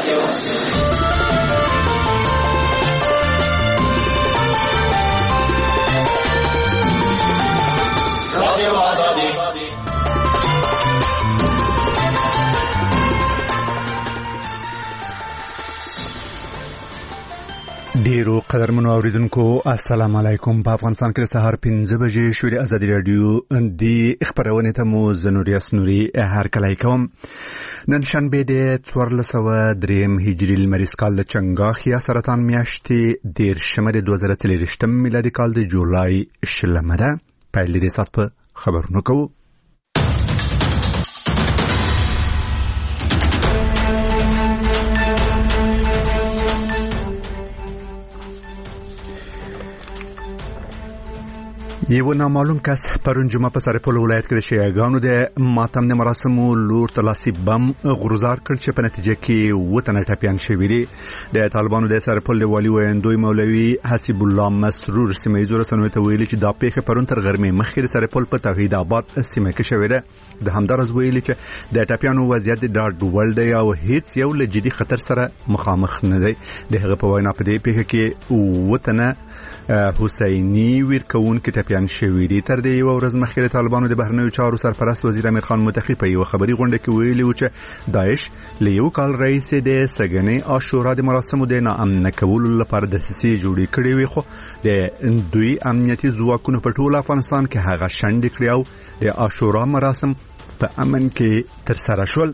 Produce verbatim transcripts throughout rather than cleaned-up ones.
ډیرو قدرمنو اوریدونکو السلام علیکم. په افغانستان کې سهار پنځه بجې شوې. ازادي رادیو د خبرونه ته مو زنوري اسنوري هر کله کوم. نن شنبه د څوارلس سوه دریم هجري لمریز کال د چنګاخ یا سرطان میاشتې دیرشمه د دوه زره څلوېښتم میلادي کال د جولای شلمه ده. پیل دې سات په خبرونو کوو. یو نامعلوم کس پرون جمعه په سرپل ولایت کې د شیعاګانو د ماتم د مراسمو لور تلاسي بم غورځار کړ چې په نتیجه کې اووه تنه ټپیان شوي دي. د طالبانو د سرپل د والي ویندوی مولوي حسیب الله مسرور سیمه ییزو رسنیو ته ویلي چې دا پیښه پرون تر غرمې مخکې د سرپل په توحید آباد سیمه کې شوې ده. د همدارس ویلي چې د ټپیانو وضعیت د ډاډ وړ دی او هیڅ یو له جدي خطر سره مخامخ نه دی. د هغه په وینا په دې پیښه کې اووه تنه حسینی ورکون کې ټپیان شوي دي. تر دې یو ورځ مخکې طالبانو د بهرنیو چارو سرپرست وزیر امیر خان متقی په یو خبري غونډه کې ویلي و چې داعش له یو کال رئیس د سګنې عاشورا د مراسمو د ناامن کولو لپاره د سیسي جوړې کړې وي، خو د دوی امنیتي ځواکونو په ټول افغانستان کې هغه شنډ کړی او د عاشورا مراسم په امن کې تر سره شول.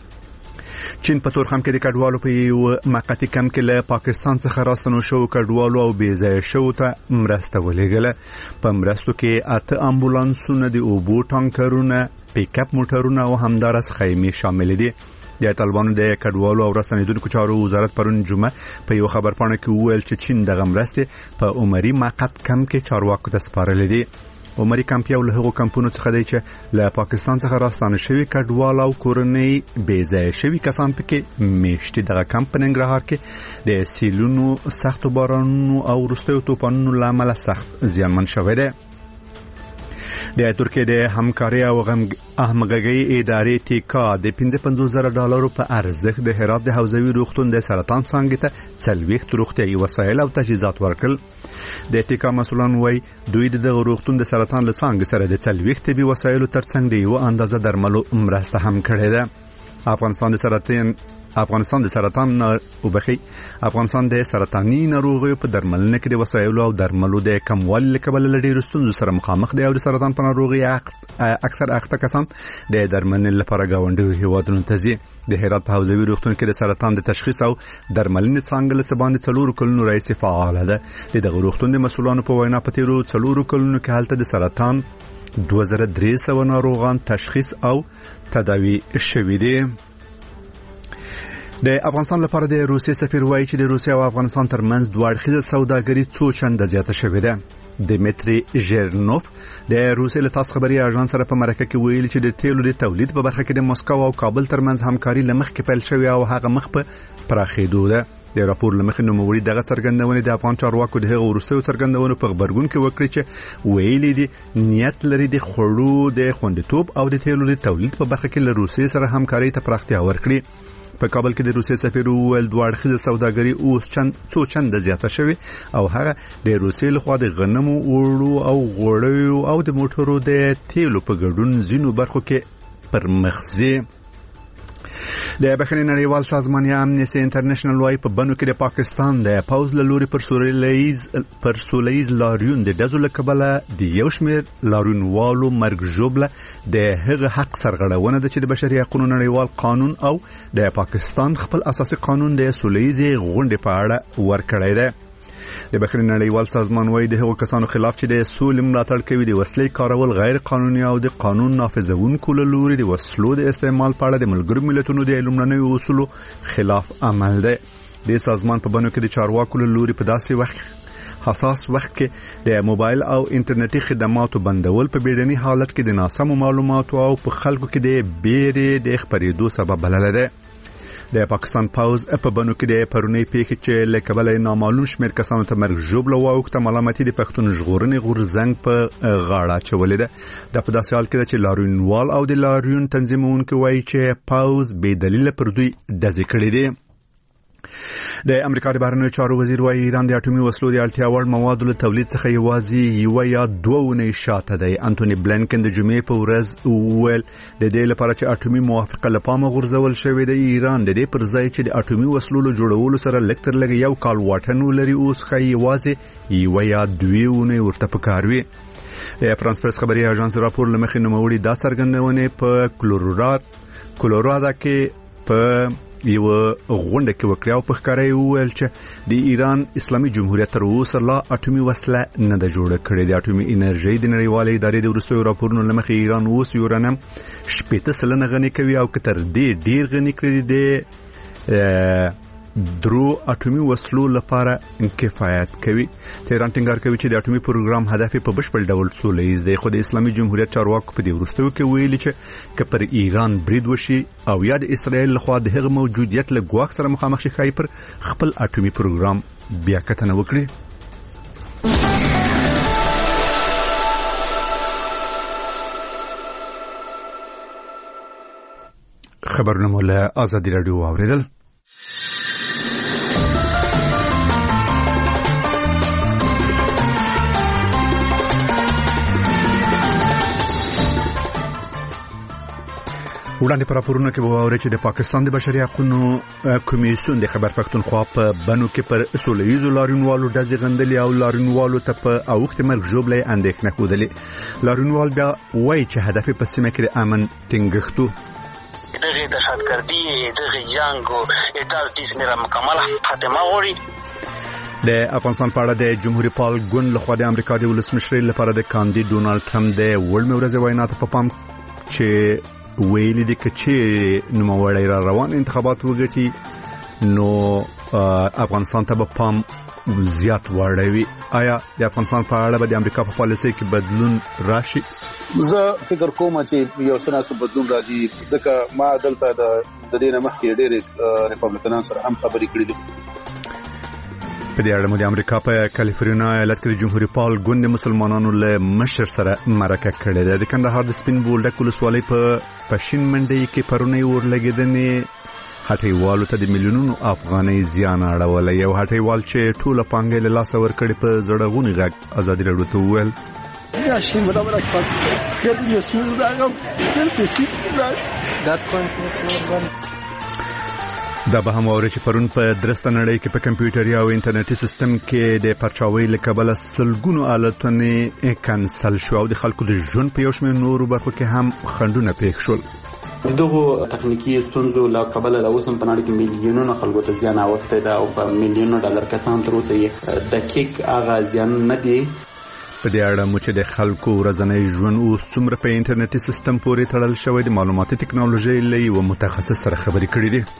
چین په تورخم کې د کډوالو په یو موقتی کم کې له پاکستان څخه راستنو شو کډوالو او بې ځای شو ته مرسته ولېږله. په مرستو کې اته امبولانسونه، د اوبو ټانکرونه، پیک اپ موټرونه او همدارس خیمې شامل دي. د طالبانو د کډوالو او راستنیدونکو چارو وزارت پرون جمعه په یو خبرپاڼه کې وویل چې چین دغه مرستې په عمري موقت کم کې چارواکو ته سپارلې دي. عمري کمپ یو له هغو کمپونو څخه دی چې له پاکستان څخه راستانه شوي کډوال او کورنۍ بې ځای شوي کسان پکې میشتي. دغه کمپ په ننګرهار کې د سیلونو، سختو بارانونو او وروستیو طوفانونو له امله سخت زیانمن شوی دی. د ترکیه د همکاري او همغږي ادارې ټیکا د پنځه پنځوس زره ډالرو په ارزښت د هرات د حوزوي روغتون د سرطان څانګې ته څلوېښت روغتیايي وسایل او تجهیزات ورکړل. د ټیکا مسؤلان وایي دوی د روغتون د سرطان له څانګې سره د څلوېښت طبي وسایلو ترڅنګ د یو اندازه درملو مرسته هم کړې ده. افغانستان د سرطان افغانستان د سرطان وبخي افغانستان د سرطاني ناروغیو په درملنه کې د وسایلو او درملو د کموالي له کبله له ډېرو ستونزو سره مخامخ دي او د سرطان په ناروغي اکثر اخته کسان د درملنې لپاره ګاونډیو هیوادونو ته ځي. د هرات په حوزوي روغتون کې د سرطان د تشخیص او درملنې څانګه له څه باندې څلورو کلونو راهیسې فعاله ده. د دغه روغتون د مسؤلانو په وینا په تیرو څلورو کلونو کې هلته د سرطان دوه زره درې سوه ناروغان تشخیص او تداوي شوي دي. د افغانستان لپاره د روسیې سفیر وایي چې د روسیې او افغانستان ترمنځ دوه اړخیزه سوداګري څو چنده زیاته شوې ده. دمیتری ژیرنوف د روسیې له تاس خبري اژانس سره په مرکه کې ویلي چې د تیلو د تولید په برخه کې د مسکو او کابل ترمنځ همکاري لمخ کې پیل شوې او هغه مخ په پراخېدو ده. د راپور لمخې نوموړي دغه څرګندونې د افغان چارواکو د هغو وروستیو څرګندونو په خبرګون کې وکړي چې ویلي دي نیت لري د خوړو د خوندیتوب او د تیلو د تولید په برخه کې له روسیې سره همکاري ته پراختیا ورکړي. په کابل کې د روسیې سفیر وویل دوه اړخیزه سوداګري اوس چند څو چنده زیاته شوې او هغه د روسیې لخوا د غنمو، اوړو او غوړیو او د موټرو د تیلو په ګډون ځینو برخو کې پرمخ ځي. د بخښنې نړیوال سازمان یا امنیسټي انټرنیشنل وايي په بنو کې د پاکستان د پوز له لوري پر سولهییز پر سولهییز لاریون د ډزو له کبله د یو شمېر لاریونوالو مرګ ژوبله د هغه حق سرغړونه ده چې د بشري حقوقو نړیوال قانون او د پاکستان خپل اساسي قانون د سولهییزې غونډې په اړه ورکړی ده. د بخښنې نړیوال سازمان وايي د هغو کسانو خلاف چې د سولې ملاتړ کوي د وسلې کارول غیر قانوني او د قانون نافذونکو له لوري د وسلو د استعمال په اړه د ملګرو ملتونو د لومړنیو اصولو خلاف عمل دی. د سازمان په بڼو کې د چارواکو له لوري په داسې وخت حساس وخت کې د موبایل او انټرنیټي خدماتو بندول په بیړني حالت کې د ناسمو معلوماتو او په خلکو کې د بیرې د خبرېدو سبب بللی دی. د پاکستان پوز په بنو کې د پرونی پیښې چې له کبله نامعلوم شمېر کسانو ته مرګ ژوبله واوښته ملامتي د پښتون ژغورنې غورځنګ په غاړه اچولې ده. دا په داسې حال کې ده چې لاریونوال او د لاریون تنظیمونکي وایي چې پوز بې دلیله پر دوی ډزې کړې دي. د امریکا د بهرنیو چارو وزیر وايي ایران د اټومي وسلو د اړتیا وړ موادو له تولید څخه یوازې یو یا دوه ونې شاته دی. انټونی بلینکن د جمعې په ورځ وویل د دې لپاره چې اټومي موافقه له پامه غورځول شوې ده، ایران د دې پر ځای چې د اټومي وسلو له جوړولو سره لږ تر لږه یو کال واټن ولري اوس ښایي یوازې یو یا دوه ونې ورته پکار وي. د فرانس پریس خبري اژانس راپور لمخې نوموړي دا څرګندونه په کولوراد کولورادا کې په یو غونډه کې وکړه او په ښکارای وویل چې د ایران اسلامي جمهوریت تر اوسه لا اټومي وسله نه ده جوړه کړې. د اټومي انرژي د نړیوالې ادارې د وروستیو راپورونو لمخې ایران اوس یورانیم شپږ سلنه غني کوي او کتر دې ډیر غني کړی دی درو اټومي وسلو لپاره کفایت کوي. تهران ټینګار کوي چې د اټومي پروګرام هدف په بشپړ ډول سولهییز دی، خو د اسلامي جمهوریت چارواکو په دې وروستیو کې ویلي چې که پر ایران برید وشي او یا د اسرائیل لخوا د هغه موجودیت له ګواښ سره مخامخ شي، ښایي پر خپل اټومي پروګرام بیا کتنه وکړي. خبرونه مو له آزادي رادیو اوریدل. وړاندې پر راپورونه کې وواورئ چې د پاکستان د بشري حقوقو کمیسیون د خیبر پښتونخوا په بنو کې پر سولهییزو لاریونوالو ډزې غندلې او لاریونوالو ته په اوښتې مرګ ژوبلې اندېښنه ښودلې. لاریونوال بیا وایي چې هدف په سیمه کې د امن ټینګښت دغه دهشتګردي دغه جنگ او اطاعت سره مکمل خاتمه غواړي. د افغانستان په اړه د جمهوریت پال ګوند لخوا د امریکا د ولسمشر لپاره د کاندید ډونالد ټرمپ د وړمې ورځې وینا ته په پام چې ویلي دي چې نوموړی را روان انتخابات وګټي نو افغانستان ته به پام زیات واړوي. آیا د افغانستان په اړه به د امریکا په پالیسۍ کې بدلون راشي؟ زه فکر کوم چې یو څه بدلون راځي، ځکه ما دلته د دې نه مخکې ډېر ریپبلیکنان سره هم خبرې کړې دي. په دې اړه د امریکا په کالیفورنیا ایالت کې د جمهوریت پال ګوند مسلمانانو له مشر سره مرکه کړې ده. د کندهار د سپین بولډک ولسوالۍ په پښین منډي کې پرونی ورلګیدنې هټیوالو ته د میلیونونو افغانۍ زیان اړولی. یو هټیوال چې ټوله پانګه له لاسه ورکړې په زړغوني غږ آزادي راډیو ته وویل Yaşım da bırakmak. Görmüyorsunuz da ağam. Görmüyorsunuz da. دا به هم اوري چې پرون په درسته نړۍ کې په کمپیوټري او انټرنیټي سیستم کې د پرچاوي لکبل سلګونو آلاتونه کانسل شو او د خلکو د ژوند په یو شمېر نورو برخو کې هم خنډونه پېښ شول. دغه تخنیکی ستونزو له کبل له اوسم په نړۍ کې میلیونونو خلکو ته زیان اوښتی دا او په میلیونونو ډالر کسان تر اوسه یې دقیق هغه زیان نه دی. په دې اړه مو چې د خلکو ورځنی ژوند اوس څومره په انټرنیټي سیستم پورې تړل شوی د معلوماتي ټکنالوژي له یو متخصص سره خبرې کړې دي.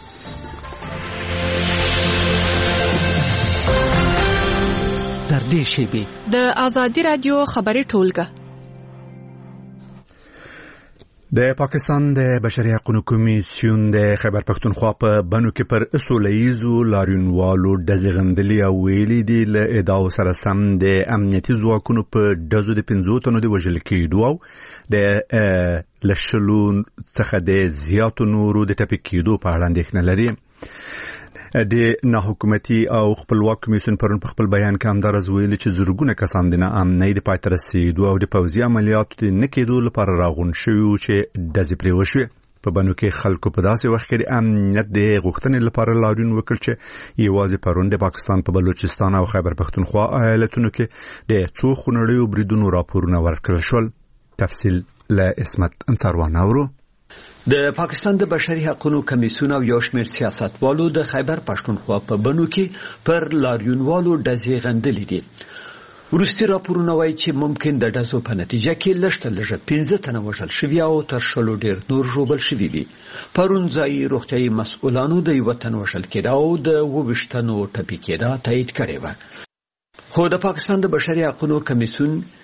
تر دې شی د آزادي رادیو خبري ټولګه د پاکستان د بشري حقوقو کمیسیون د خیبر پښتونخوا په بنو کې پر سولهییزو لاریونوالو ډزې غندلې او ویلي دي له ادعاو سره سم د امنیتي ځواکونو په ډزو د پنځو تنو د وژل کېدو او د لشلو څخه د زیاتو نورو د ټپي کېدو په اړه اندېښنه لري. د ناحکومتي او خپلواک کمیسیون پرون په خپل بیان کې همدارز ویلي چې زرګونه کسان د ناامنۍ د پای ته رسېدو او د پوځي عملیاتو د نه کېدو لپاره راغونډ شوي وو چې ډزې پرې وشوې. په بنو کې خلکو په داسې وخت کې د امنیت د غوښتنې لپاره لاریون وکړ چې یوازې پرون د پاکستان په بلوچستان او خیبر پښتونخوا ایالتونو کې د څو خونړیو بریدونو راپورونه ورکړل شول. تفصیل له اسمت انصاروان اورو. د پاکستان د بشري حقوقو کمیسیون او یو شمېر سیاستوالو د خیبر پښتونخوا په بنو کې پر لاریونوالو ډزې غندلې دي. وروستي راپورونه وایي چې ممکن د ډزو په نتیجه کې لږ لږ پنځه تنه وژل شوي او تر شلو ډېر نور ژوبل شوي دي. پرون ځایي روغتیایي مسؤلانو د یوه تن وژل کېده او د اووه ویشت تنو ټپي کېده تایید کړې وه. خو د پاکستان د بشري حقوقو کمیسیون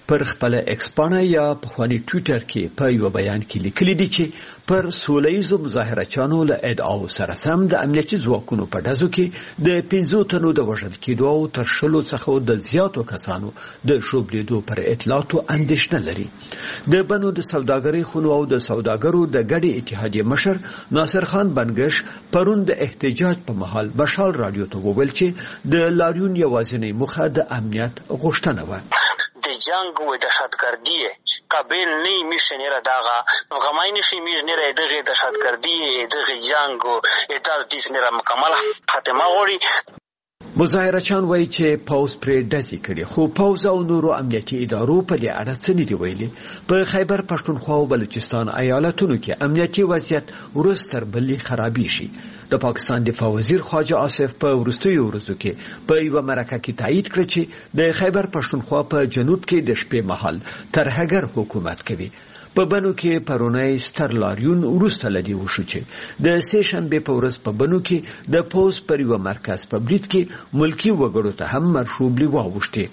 پر خپل ایکس پاڼه یا په خواني ټوئیټر کې په یو بیان کې لیکلي دي چې پر سولهییزو مظاهرچیانو له ادعاو سره سم د امنیتي ځواکونو په ډزو کې د پنځو تنو د وژل کېدو او تر شلو څخه د زیاتو کسانو د شوبلیدو پر اطلاعاتو اندېښنه لري. د بنو د سوداګرۍ خونو او د سوداګرو د ګډې اتحادیې مشر ناصر خان بنګش پرون د احتجاج په مهال بشال رادیو ته وویل چې د لاریون یوازینی موخه د امنیت غوښتنه و. د جنگ و دهشتگردی قابل نی میشه نره داغا غمای نشي میز نره دغه دهشتگردی دغه جنگ و اتاز دیس نره مکمل خاتمه غوري. مظاهرچیان وایي چې پاوز پرې ډزې کړي خو پاوز او نورو امنیتي ادارو په دې اړه څه نه دي ویلي. په خیبر پښتونخوا او بلوچستان ایالتونو کې امنیتي وضعیت ورځ تر بلې خرابېږي. د پاکستان دفاع وزیر خواجه آصف په وروستیو ورځو کې په یوه مرکه کې تایید کړ چې د خیبر پښتونخوا په جنوب کې د شپې مهال ترهګر حکومت کوي. په بنو کې پرونی ستر لاریون وروسته لدی وشو چې د سه شنبه په ورځ په بنو کې د پوز پر یو مرکز په برید کې ملکی وګړو ته هم مرشوبلی واوښتي.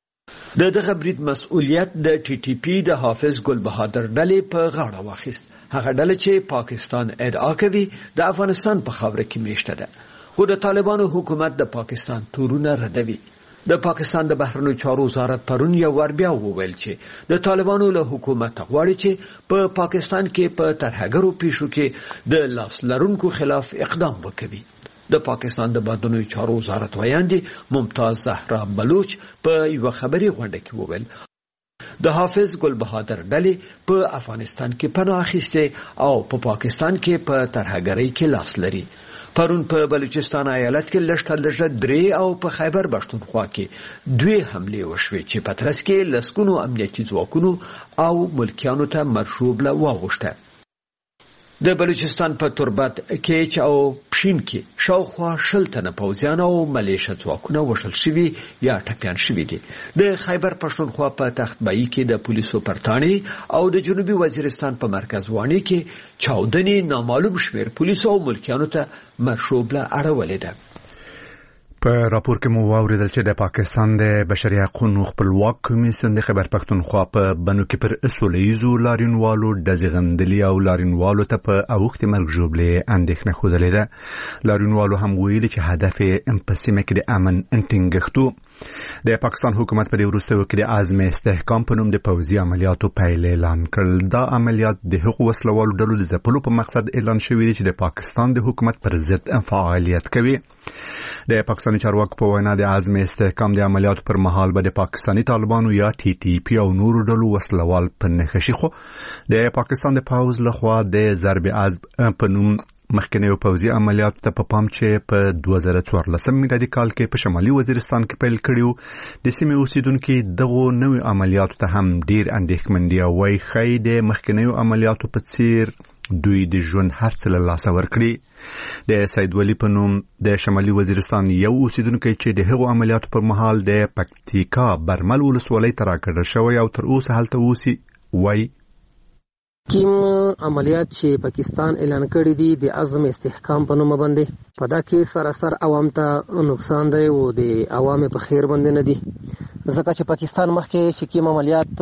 د دغه برید مسؤلیت د ټي ټي پی د حافظ ګل بهادر ډلې په غاړه واخیست. هغه ډله چې پاکستان ادعا کوي د افغانستان په خاوره کې میشته ده خو د طالبانو حکومت د پاکستان تورونه ردوي. د پاکستان د بهرنیو چارو وزارت پرون یو ور بیا وویل چې د طالبانو له حکومت غواړي چې په پا پاکستان کې په ترهګرو پیښو کې د لاس لرونکو خلاف اقدام وکړي. د پاکستان د بهرنیو چارو وزارت ویاندې ممتاز زهرا بلوچ په یو خبري غونډه کې وویل د حافظ ګل بهادر ډلې په افغانستان کې پناه اخیسته او په پا پاکستان کې په ترهګرۍ کې لاس لري. پرون په بلوچستان ایالت کې لږ لږه درې او په خیبر پښتونخوا کې دوی حمله وشوې چې په ترڅ کې لسکونو امنیتي ځواکونو او ملکیانو ته مرشوبله واوښته. د بلوچستان په تربت کې او پښین کې شاوخوا شل تنه پوځیان او ملیشه ځواکونه وشل شوي یا ټپیان شوي دي. د خیبر پښتونخوا په تختبایی کې د پولیسو پرتانی او د جنوبي وزیرستان په مرکز وانی کې چاودنې نامعلوم شمیر پولیسو او ملکیانو ته مرشوبله اړولې ده. په راپور کې مو واوریدل چې د پاکستان د بشري حقوقو خپلواک کمیسیون د خیبر پښتونخوا په بنو کې پر سولهییزو لاریونوالو ډزې غندلي او لاریونوالو ته په اوښتې مرګ ژوبلې اندېښنه ښودلې ده. لاریونوالو هم ویلي چې هدف یې په سیمه کې د امن ټینګښت و. د پاکستان حکومت په دې وروستیو کې د عزم استحکام په نوم د پوځي عملیاتو پیل اعلان کړل. دا عملیات د هغو وسلوالو ډلو د ځپلو په مقصد اعلان شوی دی چې د پاکستان د حکومت پر ضد فعالیت کوي. د پاکستاني چارواکو په وینا د عزم استحکام د عملیاتو پر مهال به د پاکستاني طالبانو یا ټي ټي پی او نورو ډلو وسلوال په نښه شي. خو د پاکستان د پوځ لخوا د ضرب عزم په نوم مخکنیو پوځي عملیاتو ته په پام چې په دوه زره څوارلسم میلادي کال کې په شمالي وزیرستان کې پیل کړیو. د سیمې اوسیدونکو دغه نوې عملیاتو ته هم ډیر اندېښمن دي او وايي خی د مخکنیو عملیاتو په څیر دوی د ژوند هرڅه له لاسه ورکړي. د سید ولی په نوم د شمالي وزیرستان یو اوسیدونکی چې د هغو عملیاتو پر مهال د پکتیکا برمل ولسوالۍ ته راکړل شوی او تر اوسه هلته اوسي وایي کوم عملیات چې پاکستان اعلان کړی دی د عزم استحکام په نوم باندې په دا کې سراسر عوام ته نقصان دی او د عوام په خیر باندې نه دی ځکه چې پاکستان مخکې چې کوم عملیات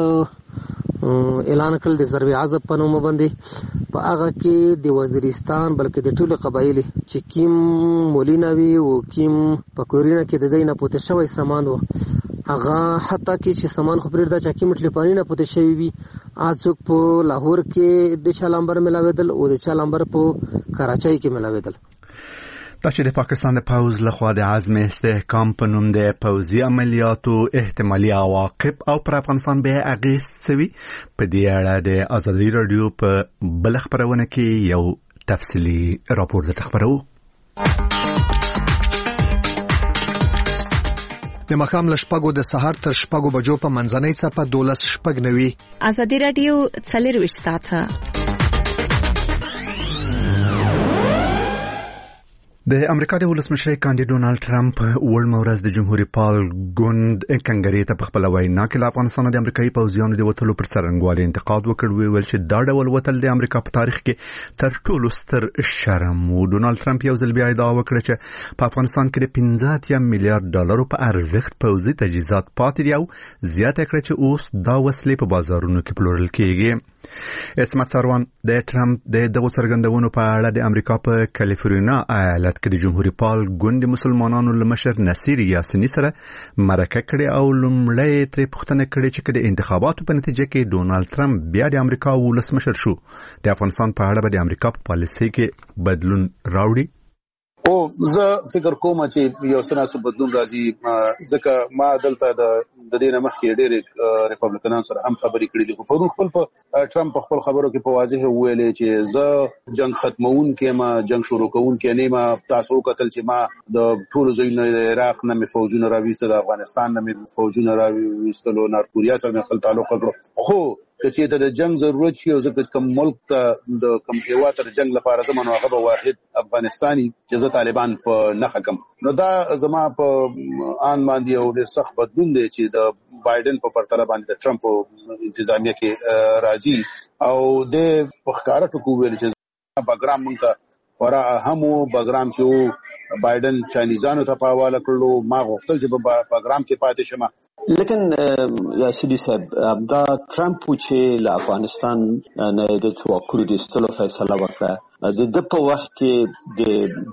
اعلان کړل د ضرب عزم په نوم باندې په هغه کې د وزیرستان بلکې د ټولو قبایلی چې کوم مولیناوي او کوم پکورینه کې د دینه پوتې شوی سامان و هغه حتی کې چې سامان خو پرېږده چې کوم ټلیفوني نه پوتې شوی وي اڅوک په لاهور کې د چالمبر ملاویدل او د چالمبر په کراچۍ کې ملاویدل. دا چې د پاکستان د پوځ لخوا د عزم استحکام په نوم د پوځي عملیاتو احتمالي عواقب او پر افغانستان به اغیز سوي په دې اړه د ازادي رادیو په بل خبرونه کې یو تفصیلی راپور د خبرو. د مخام لشپګو د سحر تر شپګو بجو په منځنۍ څپه دولس شپګ نوي. ازادي رادیو څلرويشت ساعته د امریکا د ولسمشر کاندید ډونالد ټرمپ ورمه ورځ د جمهوریت پال ګوند کنګری ته په خپل وینا کې له افغانستان د امریکایي پوځیانو د وټلو پر څرنګوالي انتقاد وکړ، ویل چې دا ډول وټل د امریکا په تاریخ کې تر ټولو ستر شرم و. ډونالد ټرمپ یو ځل بیا ادعا وکړه چې په افغانستان کې د پنځه اتیا میلیارډ ډالرو په ارزښت پوځي تجهیزات پاتې دي او زیاته کړه چې اوس دا وسلې په بازارونو کې پلورل کیږي. اسمت سروان د ټرمپ د دغه څرګندونو په اړه د امریکا په کالیفورنیا ایالت کې د جمهوریت پال ګوند مسلمانانو له مشر نصیر یاسینی سره مرکه کړې او لومړی ترې پوښتنه کړې چې د انتخاباتو په نتیجه کې ډونالد ټرمپ بیا د امریکا ولسمشر شو، د افغانستان په اړه به د امریکا په پالیسۍ کې بدلون راوړي. او زه فکر کوم چې یو سناسو بدلون راځي، ځکه ما دلته د د دې نه مخکې ډېر ریپبلیکنان سره هم خبرې کړې دي، خو په خپل په ټرمپ په خپل خبرو کې په واضح ویلې چې زه جنگ ختمون کې ما جنگ شروع کوون کې نه ما تاسو کتل چې ما د ټول ځایونو د عراق نه مې فوجونه راوېستل، د افغانستان نه مې فوجونه راوېستل او نورث کوریا سره مې خپل تعلق کړو. خو چې ته د جنگ ضرورت شي او ځکه کوم ملک ته د کوم هیواد تر جنگ لپاره زمونږ هغه واحد افغانستاني چې زه طالبان په نه حکم نو دا زما په ان باندې او د سخت بدلون دی چې د بایدن په پرتله باندې د ټرمپ انتظامیه کې راځي او د پخکاره ټکو ویل چې بګرام مونږ ته ورا همو بګرام چې بایدن چاینیزانو ته په حواله کړلو، ما غوښتل چې په بګرام کې پاتې شم. لیکن یاسینی صاحب دا ټرمپ چې له افغانستان نه د توکل د استلو فیصله وکړه، د د په وخت کې د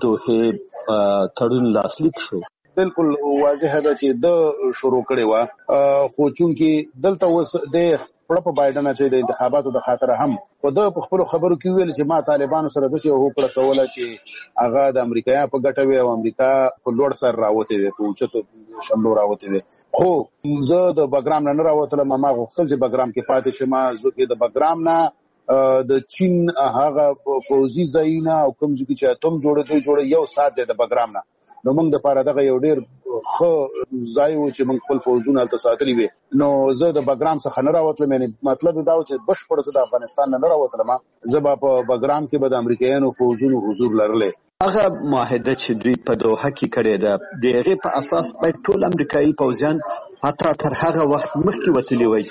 دوه تړون لاسلیک شو. بالکل واضح ده چې د شروع کړي و، خو چونکی دلته وس د په بایدن چې د انتخاباتو د خاطر هم په د خپل خبرو کې ویل چې ما طالبانو سره د څه هوکړه کوله چې هغه د امریکا په ګټه وي او امریکا په لوړ سر راوته وي، په چته شملو راوته وي. خو زه د بګرام نه راوتل، ما غوښتل چې بګرام کې پاتې شم، زه کې د بګرام نه د چین هغه فوزي زینا او کوم ځکه چې اتم جوړه دوی جوړه یو سات د بګرام نه نو موږ د پاره دغه یو ډیر خو ځای و چې موږ خپل فوجونه تل ساتلي وي. نو زه د بګرام څخه نه راوتلم، یعنی مطلب دا و چې بشپړ زه د افغانستان نه راوتلم، زه په بګرام کې به د امریکایانو فوجونو حضور لرلې. هغه معاهده چې دوی په دوحه کې کړې ده د هغې په اساس باید ټول امریکایي پوځیان حتی تر هغه وخت مخکې وتلي وای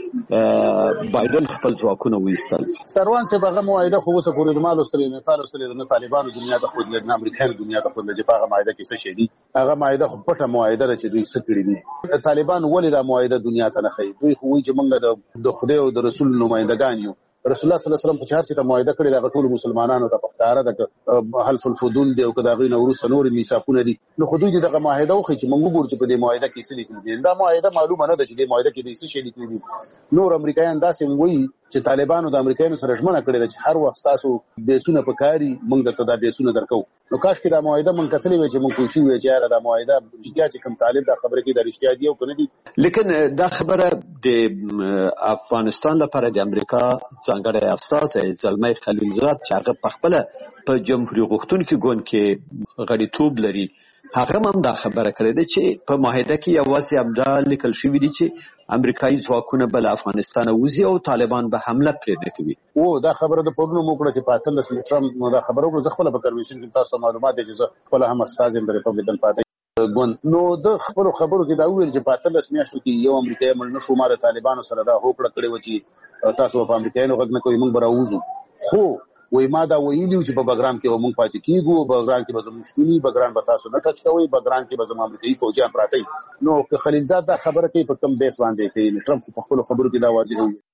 چې بایدن خپل ځواکونه وایستل. سروان صاحب هغه معاهده خو اوسه پورې د مال استرالیا نه تاسو استرالیا نه طالبانو دنیا ته خود لري، نه امریکایانو دنیا ته خود لري. په هغه معاهده کې څه شي دي؟ هغه معاهده خو پټه معاهده ده چې دوی څه کړی دي. طالبان ولې دا معاهده دنیا ته نه ښیي؟ دوی خو وایي چې موږ د خدای او د رسول نمائندگان یو. رسول الله صلی الله علیه وسلم په چار چې ته معاهده کړې دا ټول مسلمانانو ته پختاره ده حلف الفضول دی او کدا غي نورو سنور میثاقونه دي. نو خو دوی دغه معاهده وخی چې موږ ګور چې په دې معاهده کې څه لیکل دي. دا معاهده معلومه نه ده چې دې معاهده کې د څه شي لیکل دي. نور امریکایان داسې وایي چې طالبانو د امریکایانو سره ژمنه کړې ده چې هر وخت تاسو بیسونه پکاري موږ درته دا بیسونه درکو. نو کاش کې دا معاهده موږ کتلې وي چې موږ کوشش وکړو چې یاره دا معاهده رښتیا چې کوم طالب دا خبره کې دا رښتیا دی او کنه دي. لیکن دا خبره د افغانستان لپاره د امریکا څنګه اساس زلمي خلیلزاد چې هغه په خپل په جمهوریت غوښتونکو ګوند کې غړیتوب لري، هغه هم دا خبره کړې ده چې په معاهده کې یوازې امدا لیکل شوی دی چې امریکایي ځواکونه بل افغانستان وځي او طالبان به حمله پرې نه کوي. او دا خبره د پورونو موکړه چې پاتلس ټرمپ نو دا خبره وکړه. زه خپل په کرویشن کې تاسو معلومات دي چې زه خپل هم استاد یم د ریپبلیکن پارټي ګوند. نو د خپل خبرو کې دا ویل چې پاتلس میاشتو کې یو امریکایي مړ نه شو، ماره طالبانو سره دا هوکړه کړې و چې تاسو په امریکایانو غږ نه کوئ، موږ به راوځو. خو وای ما دا ویلیو چې په بګرام کې موږ پاتې کیږو، بګرام کې به زموږ شتونی، بګرام به تاسو نه ټچ کوئ، بګرام کې به زموږ امریکایي فوجیان پراته وي. نو که خلیلزاد دا خبره کوي په کوم بیس باندې کوي؟ ټرمپ په خپل خبرو کې دا واضح وي.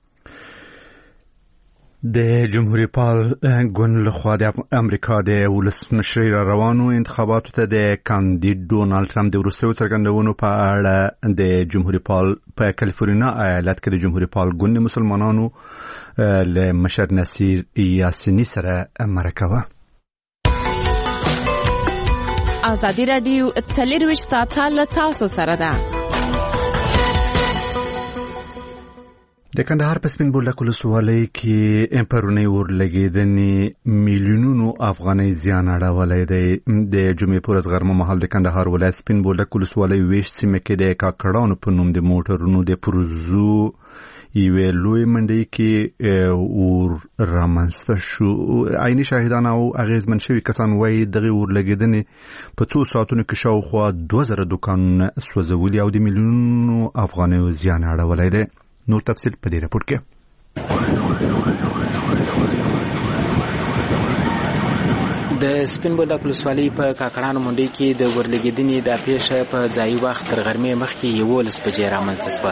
د جمهوریت پال ګوند لخوا د امریکا د ولسمشر روانو انتخاباتو ته د کاندید ډونالد ټرمپ د وروستیو څرګندونو په اړه د جمهوریت پال په کالیفورنیا ایالت کې د جمهوریت پال ګوند مسلمانانو له مشر نصیر یاسینی سره مرکه وه. ازادي رادیو څلرویشت ساعته له تاسو سره ده. د کندهار په سپین بولدک ولسوالۍ کې پرونی ورلګېدنې میلیونونو افغانۍ زیان اړولی دی. د جمعې په ورځ غرمه مهال د کندهار ولایت سپین بولدک ولسوالۍ ویشت سیمه کې د کاکړانو په نوم د موټرونو د پروزو یوې لوی منډۍ کې ور رامنځته شو. عیني شاهدان او اغیزمن شوي کسان وایي دغې ورلګېدنې په څو ساعتونو کې شاوخوا دوه زره دوکانونه سوځولي او د میلیونونو افغانیو زیان اړولی دی. نور تفصیل په دې راپور کې. د سپین بولدک ولسوالۍ په کاکړانو منډۍ کې د ورلګېدنې دا پیښه په ځایي وخت تر غرمې مخکې یولس بجې رامنځته شوه.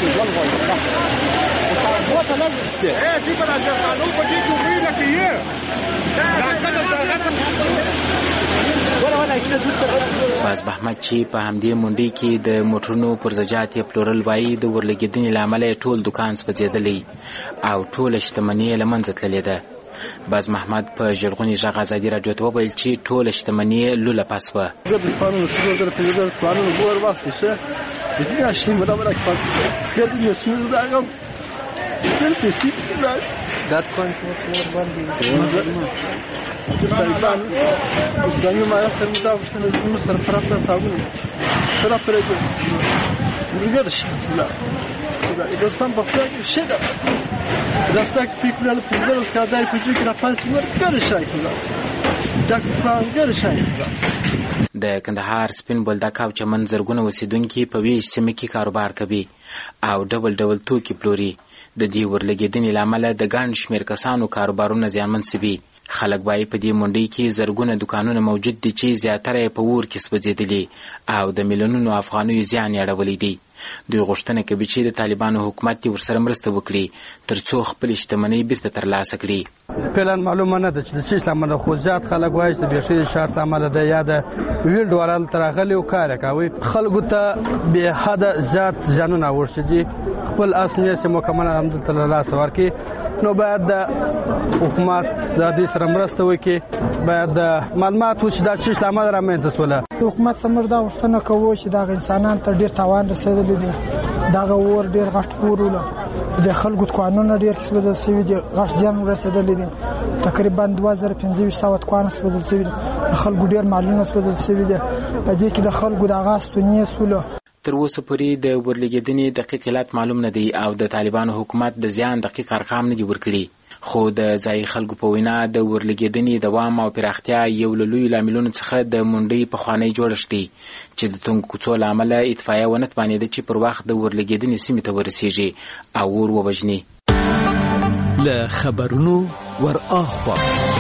باز محمد چې په همدې منډۍ کې د موټرونو پرزجات یې پلورل وایي د ورلګېدنې له امله یې ټول دوکان سوځېدلی او ټوله شتمني یې له منځه تللې ده. باز محمد په ژغورني غږ ازادي راډیو ته وویل چې ټوله شتمني یې لوله پس وه. اسلامی مایه سر مدافع سنجون سرفراز تابون سرف رجو میگردش لا دستان بافت شده دستک فکرال فیزل کادای پوچی که رفاست ورگرشای کلا دکتر ورگرشای د کندهار سپین بولدک او چمن زرګونه اوسیدونکي په ویش سیمه کې کاروبار کوي او ډول ډول توکي پلوري. د دې ورلګېدنې له امله د ګڼ شمېر کسانو کاروبارونه زیانمن شوي. خلک وایي په دې منډۍ کې زرګونه دوکانونه موجود دي چې زیاتره یې په اور کې سوځېدلي او د میلیونونو افغانیو زیان یې اړولی دی. دوی غوښتنه کوي چې د طالبانو حکومت دې ورسره مرسته وکړي تر څو خپلې شتمنۍ بیرته ترلاسه کړي. فعلا معلومه نه ده چې د څه له امله خو زیات خلک وایي چې د بېخي شرط له امله ده یا د ویلډ وارل تر راغلي او کار یې کوي. خلکو ته بېحده زیات زیانونه اوښتي دي. خپل اصلي چې مکمل همدلته له لاسه ورکړي نو باید د حکومت د دې سره مرسته وکړي. باید د معلومات وشي دا چې له امله رامنځته شوله. حکومت څخه دا غوښتنه کوو چې دغه انسانان ته ډېر تاوان رسېدلی دی. دغه اور ډېر غټ اور وله د خلکو دوکانونه ډېر سوځېدل شوي دي. غټ زیان رسېدلی دی. تقریبا دوه زره پنځه ویشت سوه دوکانه سوځېدل شوي دي. د خلکو ډېر مالونه سوځېدل شوي دي. په دې کې د خلکو دغه ستونې سوله. تر اوسه پورې د ورلګېدنې دقیق علت معلوم نه دی او د طالبانو حکومت د زیان دقیق ارقام نه دي ورکړي. خو د ځایي خلکو په وینا د ورلګېدنې دوام او پراختیا یو له لویو لاملونو څخه د منډۍ پخوانی جوړښت دی چې د تنګو کوڅو له امله اطفایه ونه توانېده چې پر وخت د ورلګېدنې سیمې ته ورسیږي او اور ووژني. له خبرونو ور اخوا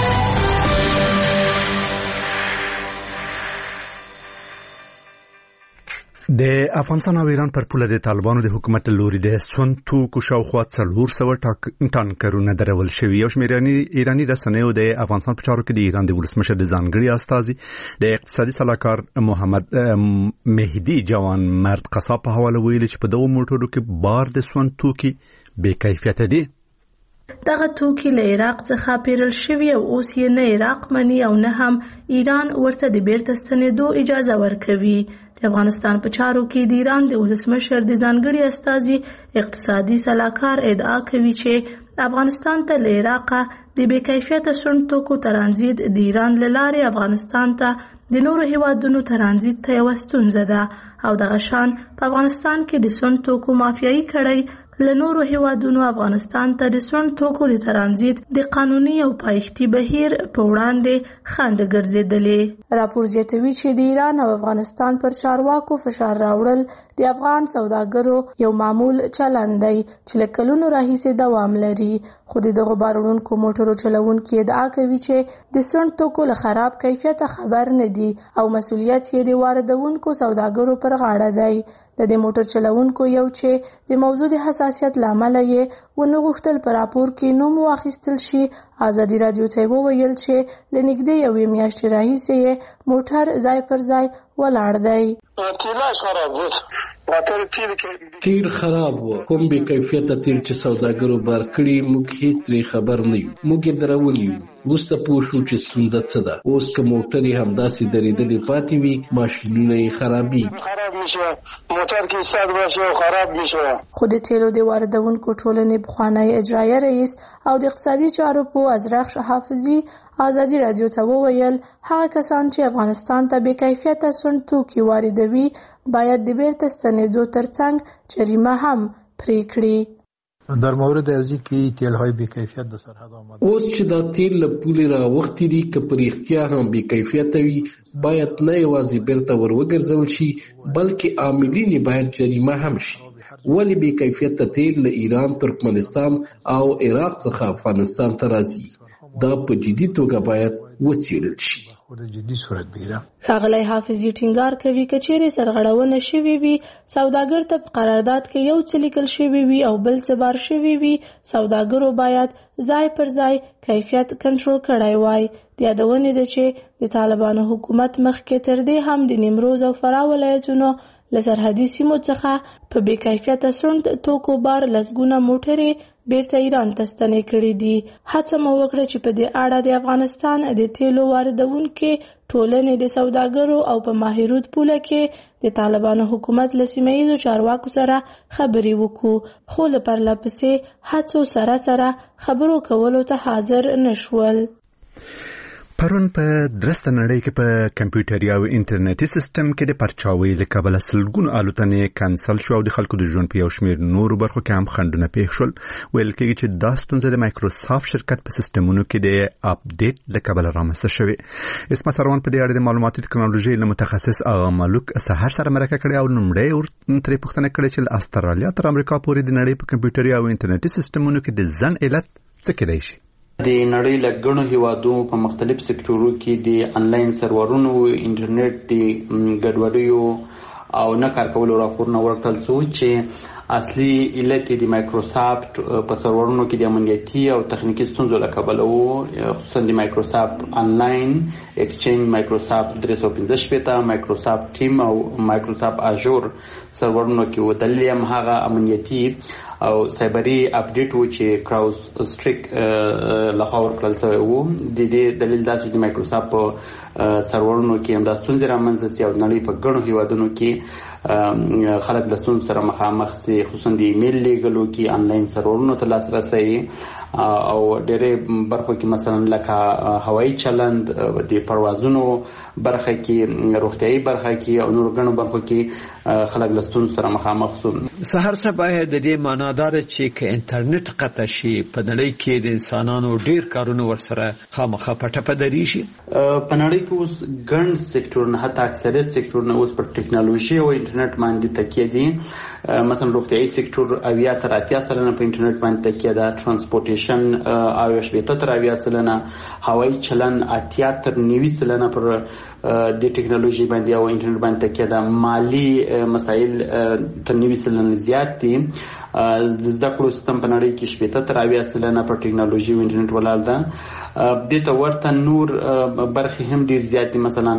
د افغانستان او ایران پر پوله د طالبانو د حکومت لوري د سون توکو شاوخوا څلور سوه ټانکرونه درول شوي. یو شمېر ایراني رسنیو د افغانستان په چارو کې د ایران د ولسمشر د ځانګړي استازي د اقتصادي سلاکار محمد مهدي جوان مرد قصاب په حواله ویلي چې په دغو موټرو کې بار د سون توکي بې کیفیته دي. دغه توکي له عراق څخه پیرل شوي او اوس یې نه عراق مني او نه هم ایران ورته د بیرته ستنېدو اجازه ورکوي. د افغانستان په چارو کې د ایران د ولسمشر د ځانګړي استازي اقتصادي سلاکار ادعا کوي چې افغانستان ته له عراقه د بې کیفیته سون توکو ترانزیت د ایران له لارې افغانستان ته د نورو هیوادونو ترانزیت ته یوه ستونزه ده او دغه شان په افغانستان کې د سون توکو مافیایي کړۍ له نورو هیوادونو افغانستان ته د سون توکو د ترانزیت د قانوني او پایښتي بهیر په وړاندې خنډ ګرځېدلې. راپور زیاتوي چې د ایران او افغانستان پر چارواکو فشار راوړل د افغان سوداګرو یو معمول چلند دی چې له کلونو راهیسې دوام لري. خو د دغو بار وړونکو موټرو چلوونکي ادعا کوي چې د سون توکو له خراب کیفیته خبر نه دي او مسؤلیت یې د واردونکو سوداګرو پر غاړه دی. د دې موټر چلوونکو یو چې د موضوع د حساسیت له امله یې ونه غوښتل په راپور کې نوم واخیستل شي ازادي رادیو ته وویل چې د نږدې یوې میاشتې راهیسې یې موټر ځای پر ځای ولاړ دی. تیلاش خراب بود. تیر خراب و. کوم بې کیفیته تیر چې سوداګرو بار کړي موږ هیڅ ترې خبر نه یو. موږ یې درولي یو. وروسته پوه شو چې ستونزه څه ده. اوس که موټر یې همداسې درېدلې پاتې وي ماشینونه یې خرابېږي. خراب میشه. موټر کې ساد باشه او خراب میشه. خو د تیلو د واردونکو ټولنې پخوانی اجرایه رئیس او د اقتصادي چارو په ازرخ حافظي ازادي رادیو ته وویل هغه کسان چې افغانستان ته بې کیفیته سون توکي واردوي باید د بیرته ستنېدو ترڅنګ جریمه هم پرې کړي. در مورد از اینکه تیل‌های بی‌کیفیت در سرحد آمده اوس چې دا تیل له پولې راوختي دي که په رښتیا هم بې کیفیته وي باید نه یوازې بیرته ور وګرځول شي بلکې عاملین یې باید جریمه هم شي. ولې بې کیفیته تیل له ایران، ترکمنستان او عراق څخه افغانستان ته راځي؟ دا په جدي توګه باید وڅېړل شي. ښاغلی حافظي ټینګار کوي که چیرې سرغړونه شوې وي سوداګر ته په قرارداد کې یو څه لیکل شوي وي او بل څه بار شوي وي سوداګرو باید ځای پر ځای کیفیت کنټرول کړی وای. د یادونې ده چې د طالبانو حکومت مخکې تر دې هم د نیمروز او فراه ولایتونو له سرحدي سیمو څخه په بې کیفیته سوند توکو بار لسګونه موټرې بیرته ایران ته ستنې کړي دي. هڅه مو وکړه چې په دې اړه د افغانستان د تیلو واردونکو ټولنې د سوداګرو او په ماهرود پوله کې د طالبانو حکومت له سیمه ییزو چارواکو سره خبرې وکړو خو له پرله پسې هڅو سره سره خبرو کولو ته حاضر نشول. پرون په درسته نړۍ کې په کمپیوټري او انټرنیټي سیستم کې د پرچاوي له کبله سلګونو الوتنې کانسل شو او د خلکو د ژوند په یو شمېر نورو برخو کې هم خنډونه پیښ شول. ویل کېږي چې دا ستونزه د مایکروسافټ شرکت په سیستمونو کې د اپډیټ له کبله رامنځته شوې. اسما سروان په دې اړه د معلوماتي ټکنالوژي له متخصص اغا ملوک سحر سره مرکه کړې او لومړی ورته پوښتنه کړې چې له استرالیا تر امریکا پورې د نړۍ په کمپیوټري او انټرنیټي سیستمونو کې د ځنډ علت څه کېدای شي. د نړۍ له ګڼو هیوادونو په مختلف سکتورو کې د انلاین سرورونو انټرنیټ د ګډوډیو او نه کار کولو راپورونه ورکړل څو چې اصلي علت د مایکروسافټ په سرورونو کې د امنیتي او تخنیکی ستونزو له کبله وو، خصوصا د مایکروسافټ انلاین ایکسچینج، مایکروسافټ درې سوه پنځه شپېته، مایکروسافټ ټیم او مایکروسافټ اژور سرورونو کې و. دلیل هم هغه امنیتي او سایبري اپډیټ و چې کراوس سټریک لخوا ورکړل شوی و. د دې دلیل دا چې د مایکروسافټ په سرورونو کې همدا ستونزې رامنځته سي او نړۍ په ګڼو هیوادونو کې خلک له ستونزو سره مخامخ سي، خصوصا د ایمیل لیږلو کې انلاین سرورونو ته لاسرسی او ډېرې برخو کې مثلا لکه هوایي چلند، د پروازونو برخه کې، روغتیایي برخه کې او نور ګڼو برخو کې خلک له ستونزو سره مخامخ سو. سحر صاحب د دې معنا دار چې که انټرنیټ قطع شي په نړۍ کې د انسانانو ډېر کارونه ورسره خامخا پټه پدري شي. په نړۍ کې اوس ګڼ سکتورونه حتی اکثریت سکتورونه اوس پر ټکنالوژي او انټرنیټ باندې تکیه دي. مثلا روغتیایي سکتور اویا تر اتیا سلنه په انټرنیټ باندې تکیه ده، ترانسپورټیشن اویا شپېته تر اویا سلنه، هوایي چلن اتیا تر نوي سلنه پر د ټکنالوژي باندې او انټرنیټ باندې تکیه ده، مالی مسایل تر نوي سلنه زیات دي. د زده کړو سیستم په نړۍ کې شپېته تر اویا سلنه پر ټکنالوژي او انټرنیټ ولاړ ده. دې ته ورته نور برخې هم ډېر زیات دي، مثلا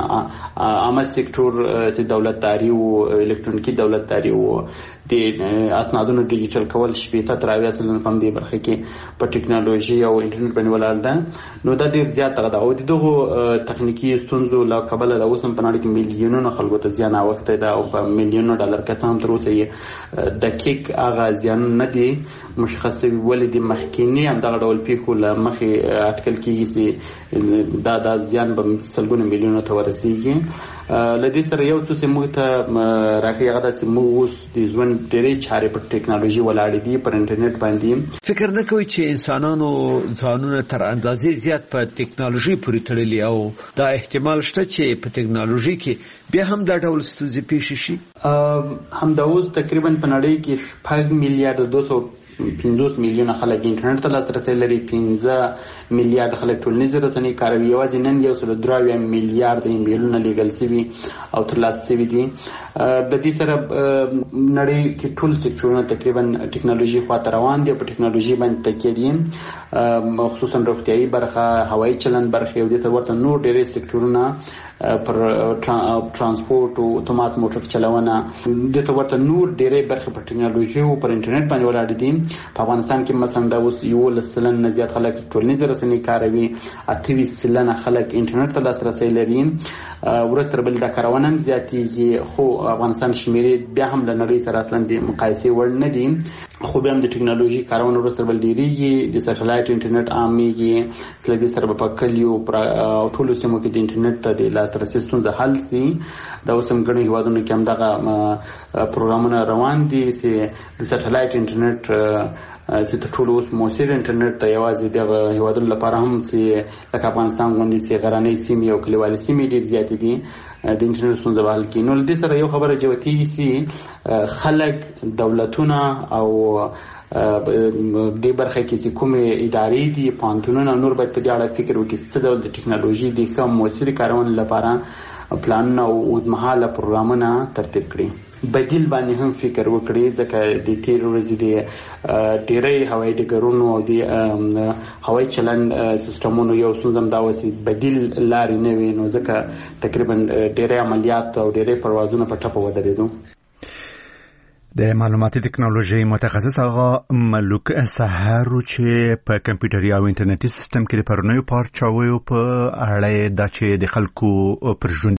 عامه سکتور چې دولتداري او الکترونیکي دولتداري او د اسنادونو ډیجیټل کول شپېته تر اویا سلنه په دې برخه کې په ټکنالوژي او انټرنیټ باندې ولاړ ده. نو دا ډېر زیات ده او د دغو تخنیکی ستونزو له کبله د اوس هم په نړۍ کې میلیونونه خلکو ته زیان اوښتی ده او په میلیونونو ډالر کڅه هم تر اوسه یې دقیق هغه زیان نه دي مشخص شوي. ولې د مخکیني همدغه ډول پیښو له مخې اټکل کېږي چې دا دا زیان به سلګونه میلیونو ته ورسېږي. له دې سره یو څه چې موږ ته راکوي هغه دا چې موږ اوس د ژوند ډېرې چارې پر ټکنالوژي ولاړې دي، پر انټرنیټ باندې. فکر نه کوئ چې انسانانو ځانونه تر اندازې زیات په ټکنالوژي پورې تړلي او دا احتمال شته چې په ټکنالوژي کې بیا هم دا ډول ستونزې پیښې شي؟ همدا اوس تقریبا په نړۍ کې شپږ میلیارډ دوه سوه پنځوس میلیونه خلک انټرنیټ ته لاسرسي لري، پنځه میلیارډ خلک ټولنیز رسنۍ کاروي. یوازې نن یو سل درې اویا میلیارډ ایمیلونه لیږل شوي او ترلاسه شوي دي. د دې سره نړۍ کې ټول سکتورونه تقریبا ټکنالوژي خواته روان دي، په ټکنالوژي باندې تکیه دي، خصوصا روغتیايي برخه، هوایي چلند برخه او د ته ورته نور ډېرې سکتورونه پر ترانسپورت او اتومات موټر چلونه، د ته ورته نور ډېرې برخه په ټکنالوژي او پر انټرنیټ باندې ولاړ دي. په افغانستان کې مثلا دا اوس یولس سلنه نه زیات خلک ټولنیز رسنۍ کاروي، اته ویشت سلنه خلک انټرنیټ ته لاسرسی لري. ورځ تر بلې دا کارونه هم زیاتېږي، خو افغانستان شمېرې بیا هم له نړۍ سره اصلا د مقایسې وړ نه دي. خو بیا هم د ټکنالوژي کارونه ورځ تر بلې ډېرېږي، د سټلایټ انټرنیټ عامېږي، له دې سره به په کلیو او ټولو سیمو کې د انټرنیټ ته د لاسرسي ستونزه حل شي. دا اوس هم ګڼو هېوادونو کې همدغه پروګرامونه روان دي چې د سټلایټ انټرنیټ چې تر ټولو اوس موثر انټرنیټ ته یوازې دغه هېوادونو لپاره هم چې لکه افغانستان غوندې چې غرنۍ سیمې او کلیوالي سیمې ډېر زیاتې دي د انټرنیټ ستونزه به حل کړي. نو له دې سره یو خبره جوتېږي چې خلک، دولتونه او دې برخه کې چې کومې ادارې دي، پوهنتونونه، نور باید په دې اړه فکر وکړي څه ډول د ټکنالوژي د ښه موثرې کارونې لپاره پلانونه او اوږدمهاله پروګرامونه ترتیب کړي. بدیل باندې هم فکر وکړي، ځکه د تیر ورځې د ډېرې هوایي ډګرونو او د هوایي چلند سیستمونو یو ستونزه هم دا وه چې بدیل لارې نه وي، نو ځکه تقریبا ډېرې عملیات او ډېرې پروازونه په ټپه ودرېدو. د معلوماتي ټکنالوژي متخصص آقا ملوک سحر چې په کمپیوټري او انټرنیټي سیستم کې د پرونیو پارچاویو په اړه د چې د خلکو پر ژوند